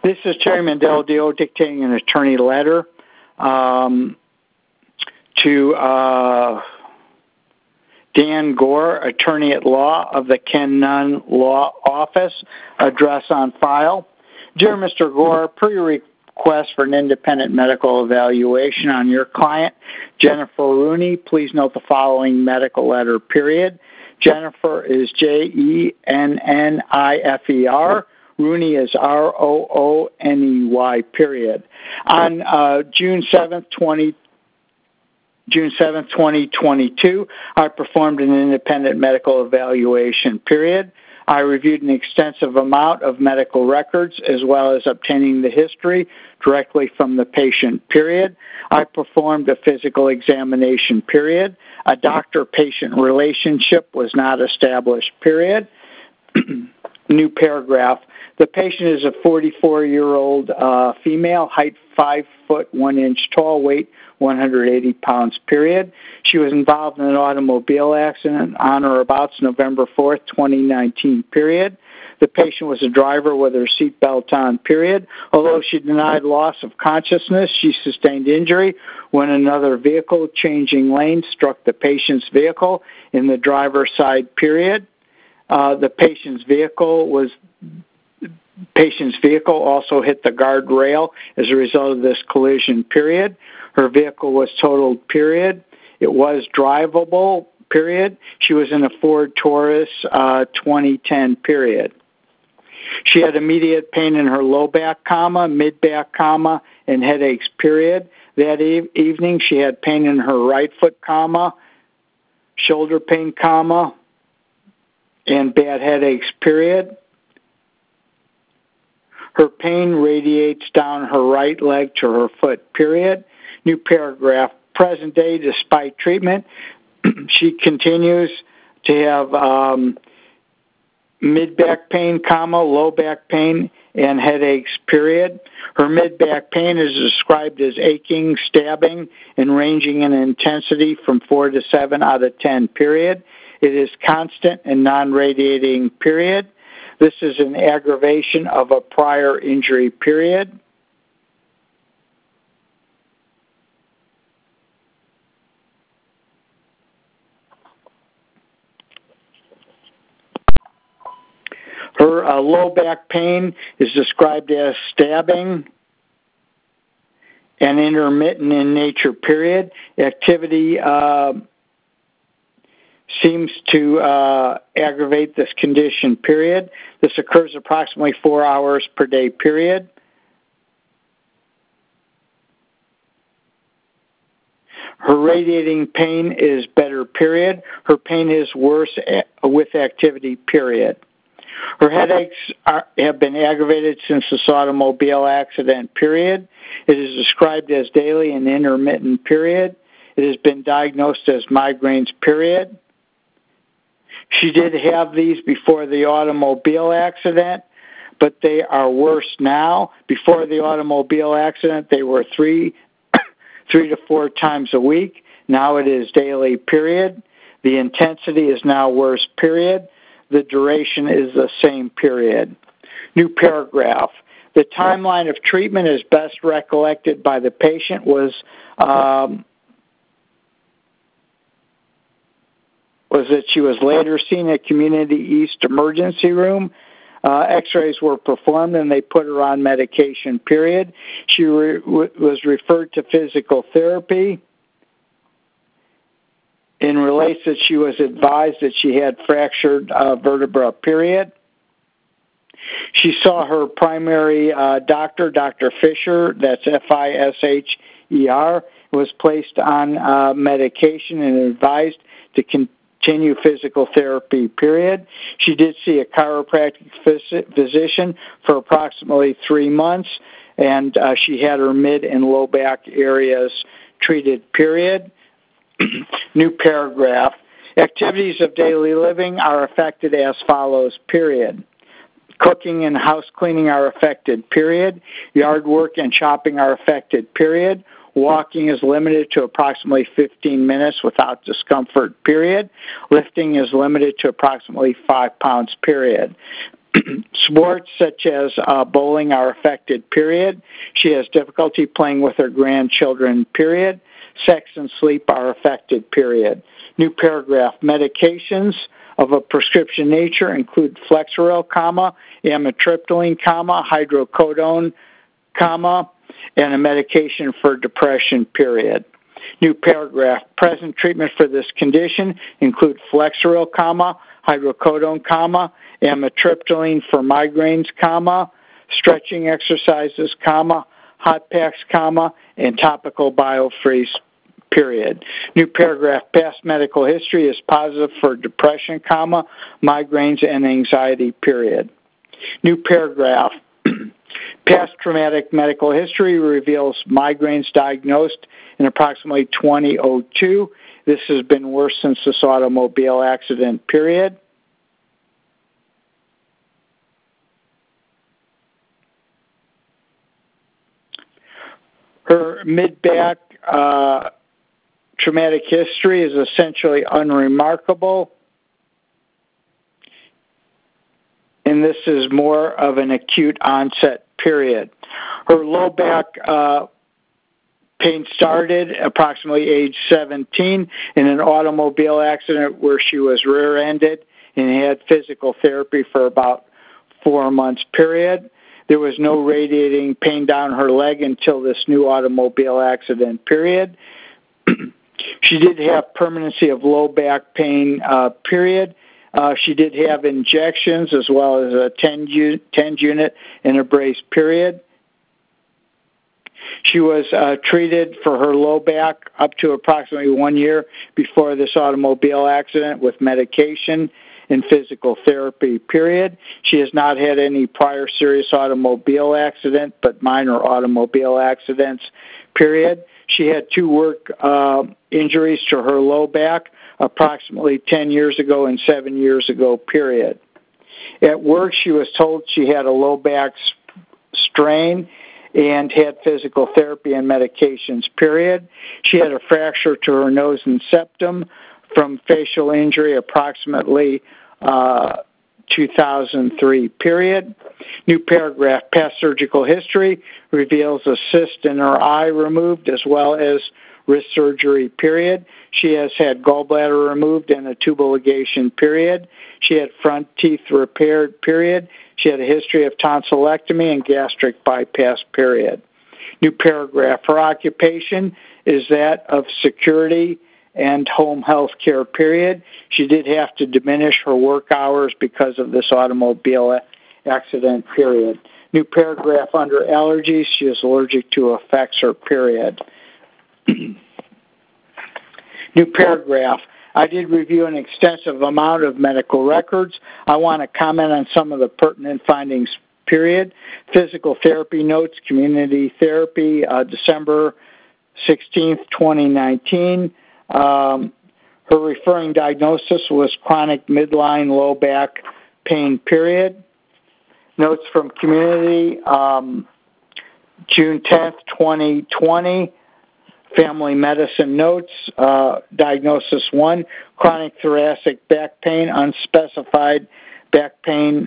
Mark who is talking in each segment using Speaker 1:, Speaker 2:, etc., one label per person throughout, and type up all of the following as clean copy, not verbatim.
Speaker 1: This is Terry Mandel-Dio dictating an attorney letter to Dan Gore, attorney at law of the Ken Nunn Law Office, address on file. Dear Mr. Gore, per your request for an independent medical evaluation on your client, Jennifer Rooney, please note the following medical letter, period. Jennifer is Jennifer. Rooney is Rooney, period. On June 7th, 2022, I performed an independent medical evaluation, period. I reviewed an extensive amount of medical records as well as obtaining the history directly from the patient, period. I performed a physical examination, period. A doctor-patient relationship was not established, period. New paragraph. The patient is a 44-year-old female, height 5 foot 1 inch tall, weight 180 pounds, period. She was involved in an automobile accident on or about November 4th, 2019, period. The patient was a driver with her seatbelt on, period. Although she denied loss of consciousness, she sustained injury when another vehicle changing lanes struck the patient's vehicle in the driver's side, period. The patient's vehicle also hit the guardrail as a result of this collision, period. Her vehicle was totaled, period. It was drivable, period. She was in a Ford Taurus 2010, period. She had immediate pain in her low back, mid back, and headaches, period. That evening, she had pain in her right foot, shoulder pain, and bad headaches, period. Her pain radiates down her right leg to her foot, period. New paragraph. Present day, despite treatment, she continues to have mid-back pain, low back pain, and headaches, period. Her mid-back pain is described as aching, stabbing, and ranging in intensity from 4 to 7 out of 10, period. It is constant and non-radiating, period. This is an aggravation of a prior injury, period. Her low back pain is described as stabbing and intermittent in nature, period. Activity seems to aggravate this condition, period. This occurs approximately 4 hours per day, period. Her radiating pain is better, period. Her pain is worse with activity, period. Her headaches have been aggravated since this automobile accident, period. It is described as daily and intermittent, period. It has been diagnosed as migraines, period. She did have these before the automobile accident, but they are worse now. Before the automobile accident, they were three to 4 times a week. Now it is daily, period. The intensity is now worse, period. The duration is the same, period. New paragraph. The timeline of treatment as best recollected by the patient was that she was later seen at Community East Emergency Room. X-rays were performed and they put her on medication, period. She was referred to physical therapy. In relates that she was advised that she had fractured vertebra, period. She saw her primary doctor, Dr. Fisher, that's Fisher, was placed on medication and advised to continue physical therapy, period. She did see a chiropractic physician for approximately 3 months, and she had her mid and low back areas treated, period. New paragraph. Activities of daily living are affected as follows, period. Cooking and house cleaning are affected, period. Yard work and shopping are affected, period. Walking is limited to approximately 15 minutes without discomfort, period. Lifting is limited to approximately 5 pounds, period. Sports such as bowling are affected, period. She has difficulty playing with her grandchildren, period. Sex and sleep are affected, period. New paragraph, medications of a prescription nature include Flexeril, amitriptyline, hydrocodone, and a medication for depression, period. New paragraph, present treatment for this condition include Flexeril, hydrocodone, amitriptyline for migraines, stretching exercises, hot packs, and topical biofreeze, period. New paragraph, past medical history is positive for depression, migraines, and anxiety, period. New paragraph, past traumatic medical history reveals migraines diagnosed in approximately 2002. This has been worse since this automobile accident, period. Her mid-back traumatic history is essentially unremarkable, and this is more of an acute onset, period. Her low back pain started approximately age 17 in an automobile accident where she was rear-ended and had physical therapy for about 4 months, period. There was no radiating pain down her leg until this new automobile accident, period. She did have permanency of low back pain, period. She did have injections as well as a TENS unit and a brace, period. She was treated for her low back up to approximately 1 year before this automobile accident with medication and physical therapy, period. She has not had any prior serious automobile accident, but minor automobile accidents, period. She had 2 work injuries to her low back approximately 10 years ago and 7 years ago, period. At work, she was told she had a low back strain and had physical therapy and medications, period. She had a fracture to her nose and septum from facial injury approximately 2003, period. New paragraph, past surgical history reveals a cyst in her eye removed as well as wrist surgery, period. She has had gallbladder removed and a tubal ligation, period. She had front teeth repaired, period. She had a history of tonsillectomy and gastric bypass, period. New paragraph, her occupation is that of security and home health care, period. She did have to diminish her work hours because of this automobile accident, period. New paragraph, under allergies, she is allergic to Effexor, period. New paragraph, I did review an extensive amount of medical records. I want to comment on some of the pertinent findings, period. Physical therapy notes, community therapy, December 16th, 2019. Her referring diagnosis was chronic midline low back pain, period. Notes from community, June 10th, 2020. Family medicine notes, diagnosis 1, chronic thoracic back pain, unspecified back pain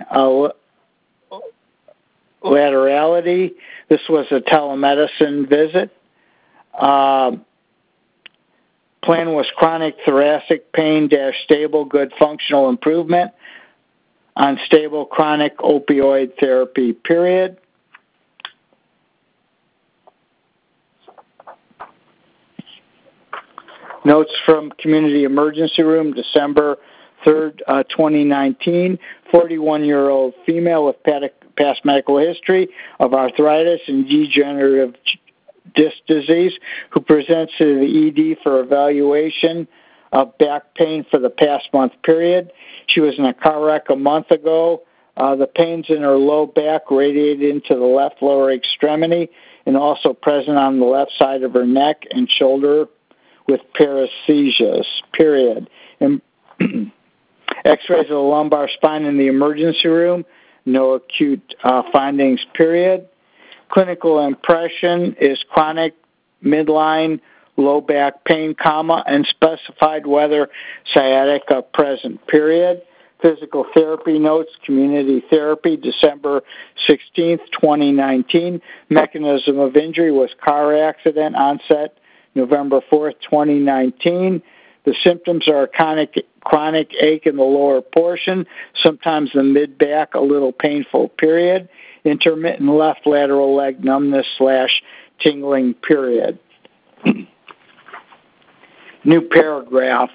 Speaker 1: laterality. This was a telemedicine visit. Plan was chronic thoracic pain - stable, good functional improvement on stable chronic opioid therapy, period. Notes from community emergency room, December 3rd, 2019. 41-year-old female with past medical history of arthritis and degenerative disc disease who presents to the ED for evaluation of back pain for the past month, period. She was in a car wreck a month ago. The pains in her low back radiated into the left lower extremity and also present on the left side of her neck and shoulder with paresthesias, period. And X-rays of the lumbar spine in the emergency room, no acute findings, period. Clinical impression is chronic midline low back pain, and specified whether sciatica present, period. Physical therapy notes, community therapy, December 16th, 2019. Mechanism of injury was car accident, onset November 4th, 2019. The symptoms are a chronic ache in the lower portion, sometimes the mid-back, a little painful, period. Intermittent left lateral leg numbness / tingling, period. New paragraph.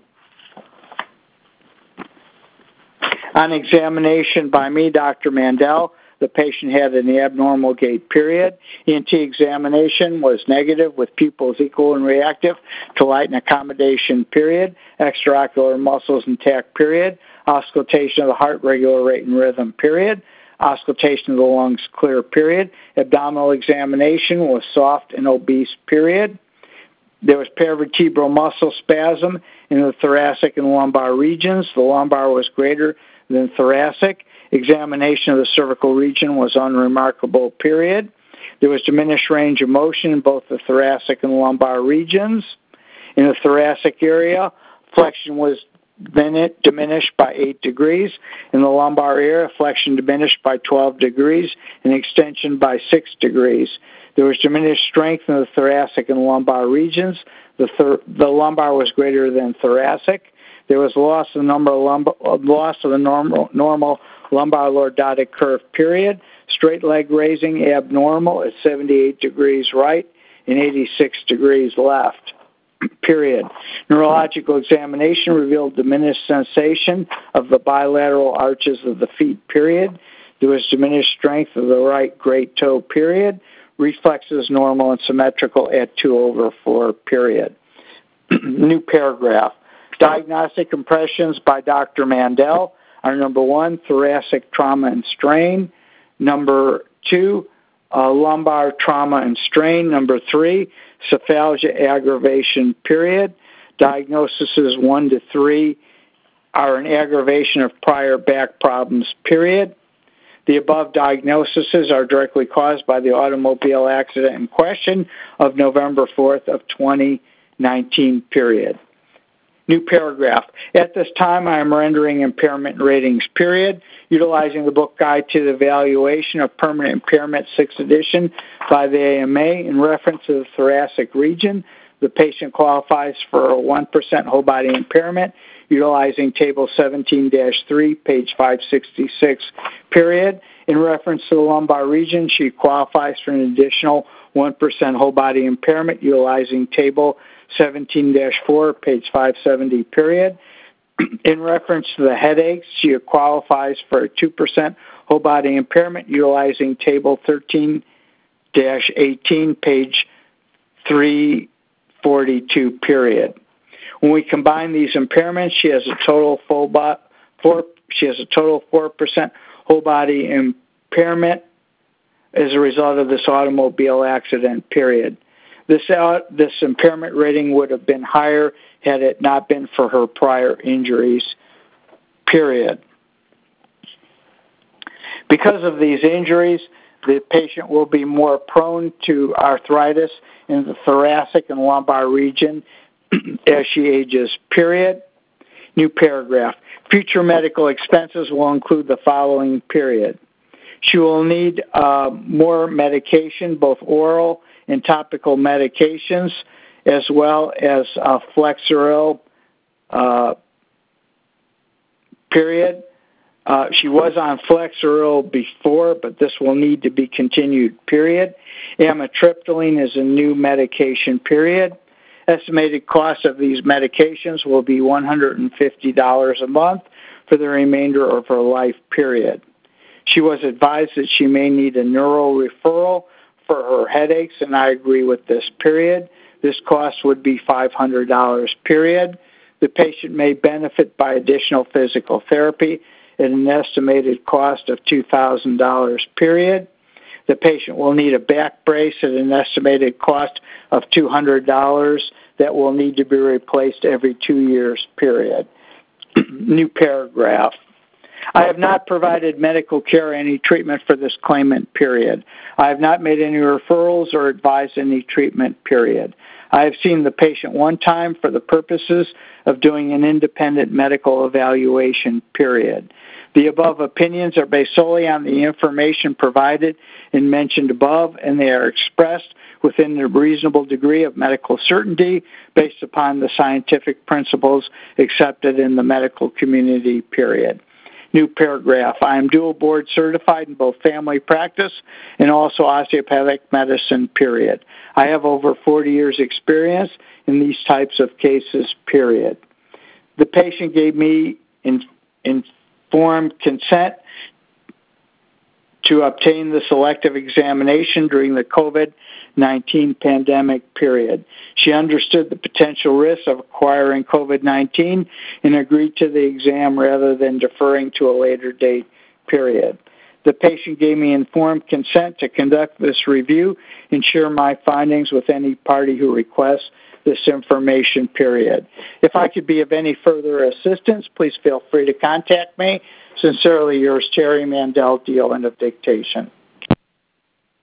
Speaker 1: On examination by me, Dr. Mandel, the patient had an abnormal gait, period. ENT examination was negative with pupils equal and reactive to light and accommodation, period. Extraocular muscles intact, period. Auscultation of the heart, regular rate and rhythm, period. Auscultation of the lungs, clear, period. Abdominal examination was soft and obese, period. There was paravertebral muscle spasm in the thoracic and lumbar regions. The lumbar was greater than thoracic. Examination of the cervical region was unremarkable, period. There was diminished range of motion in both the thoracic and lumbar regions. In the thoracic area, flexion was diminished by 8 degrees. In the lumbar area, flexion diminished by 12 degrees and extension by 6 degrees. There was diminished strength in the thoracic and lumbar regions. The lumbar was greater than thoracic. There was loss of the normal lumbar lordotic curve, period. Straight leg raising abnormal at 78 degrees right and 86 degrees left, period. Neurological examination revealed diminished sensation of the bilateral arches of the feet, period. There was diminished strength of the right great toe, period. Reflexes normal and symmetrical at 2/4, period. New paragraph. Diagnostic impressions by Dr. Mandel are number 1, thoracic trauma and strain. Number 2, lumbar trauma and strain. Number 3, cephalgia aggravation, period. Diagnoses 1 to 3 are an aggravation of prior back problems, period. The above diagnoses are directly caused by the automobile accident in question of November 4th of 2019, period. New paragraph. At this time, I am rendering impairment ratings, period, utilizing the book Guide to the Evaluation of Permanent Impairment, 6th edition by the AMA in reference to the thoracic region. The patient qualifies for a 1% whole body impairment, utilizing Table 17-3, page 566, period. In reference to the lumbar region, she qualifies for an additional 1% whole body impairment, utilizing Table 17-4, page 570, period. In reference to the headaches, she qualifies for a 2% whole body impairment, utilizing Table 13-18, page 342, period. When we combine these impairments, she has a total 4% whole body impairment as a result of this automobile accident, period. This impairment rating would have been higher had it not been for her prior injuries, period. Because of these injuries, the patient will be more prone to arthritis in the thoracic and lumbar region as she ages, period. New paragraph. Future medical expenses will include the following, period. She will need more medication, both oral and topical medications, as well as Flexeril, period. She was on Flexeril before, but this will need to be continued, period. Amitriptyline is a new medication, period. Estimated cost of these medications will be $150 a month for the remainder of her life, period. She was advised that she may need a neuro referral for her headaches, and I agree with this, period. This cost would be $500, period. The patient may benefit by additional physical therapy at an estimated cost of $2,000, period. The patient will need a back brace at an estimated cost of $200 that will need to be replaced every 2 years, period. New paragraph. I have not provided medical care or any treatment for this claimant, period. I have not made any referrals or advised any treatment, period. I have seen the patient one time for the purposes of doing an independent medical evaluation, period. The above opinions are based solely on the information provided and mentioned above, and they are expressed within a reasonable degree of medical certainty based upon the scientific principles accepted in the medical community, period. New paragraph. I am dual board certified in both family practice and also osteopathic medicine, period. I have over 40 years experience in these types of cases, period. The patient gave me informed consent to obtain the selective examination during the COVID-19 pandemic, period. She understood the potential risks of acquiring COVID-19 and agreed to the exam rather than deferring to a later date, period. The patient gave me informed consent to conduct this review and share my findings with any party who requests this information, period. If I could be of any further assistance, please feel free to contact me. Sincerely yours, Terry Mandel, DON of Dictation.